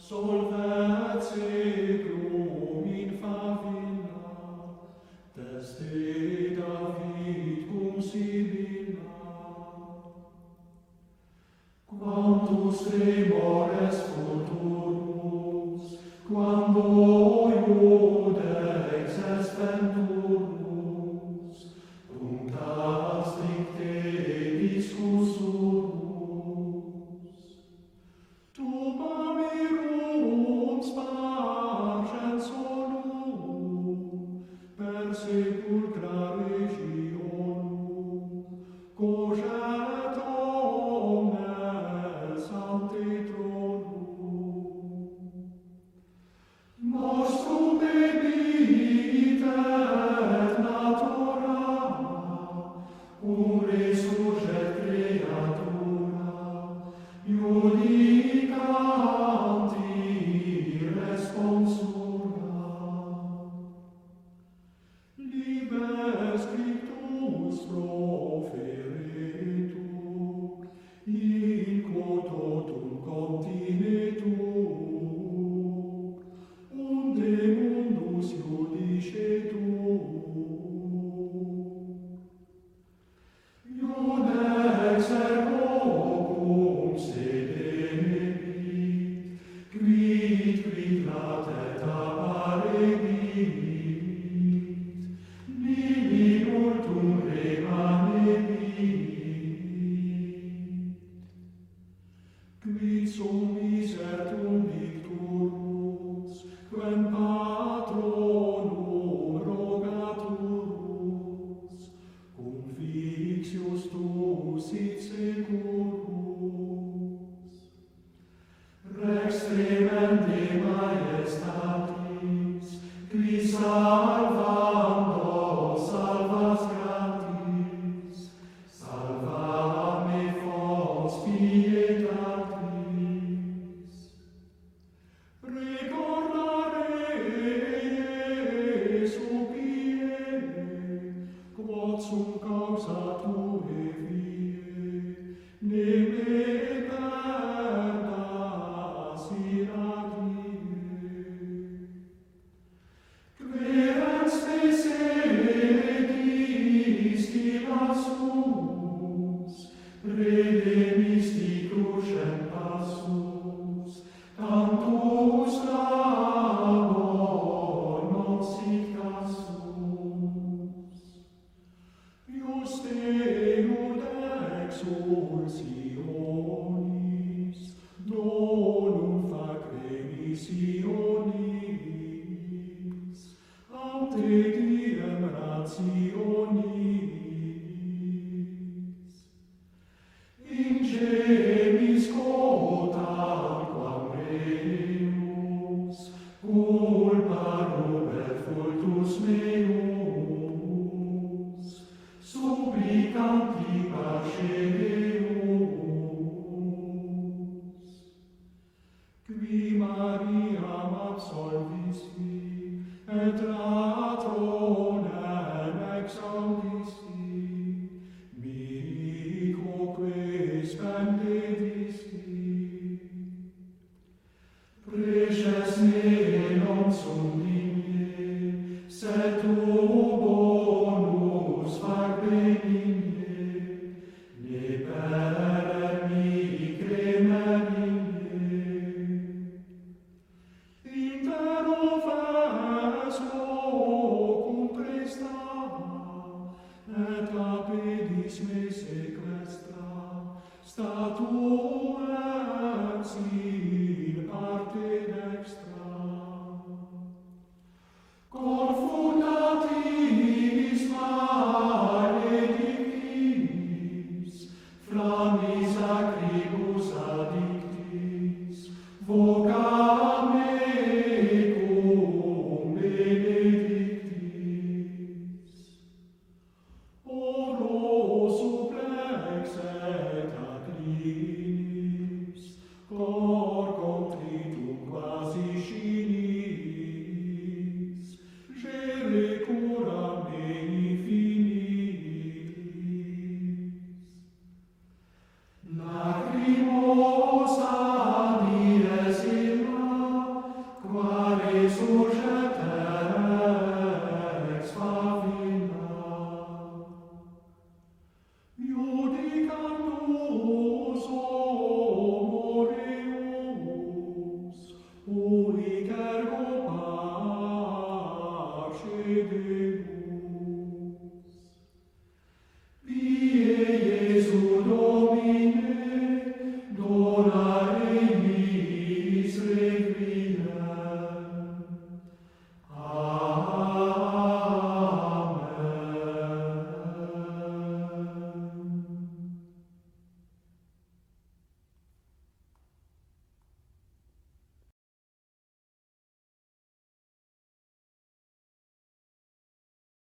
solvet seclum in favilla, teste David cum Sibylla. Quantus tremores futurus, quando iudex est venturus, puncta stricte discussurus. Tuba mirum spargens solum, per sepulcra regionum, cogit omnes ante tronum. Nostrum benit et natura, cum resurget creatura, iudicanti responsura. Liber scriptus proferetur, in quo totum continetur, unde mundus judicetur. Iudex ergo cum sedebit, quid latet apparebit, nili multum remanebit. Quid sum misertum victurus, quem patronum rogaturus, cum fixius tu sit securus. Rex tremende majestatis, qui salvando salvas gratis, salva me fons pietatis. Recordare Iesu pie, quod sum causa tuae vie, ne me perdas in adie. Querens te sedisti lassus, redemisti crucem passus, tantus labor non sit cassus. Juste iudex ursionis, donum facre missionis, ante diem rationis. In gemis quotanquam remus, culpa ruber fultus meus, supplicanti parce Deus. Qui Mariam absolvisti, et latronem exaudisti, mihi quoque spendedisti. Preces ne non sum digne, sed tu bonus fac benigne, ne per mi cremerigne. Inter ofes locum presta, et lapidis me sequestra, statuens in parte dextra. Confutatis maledictis, flammis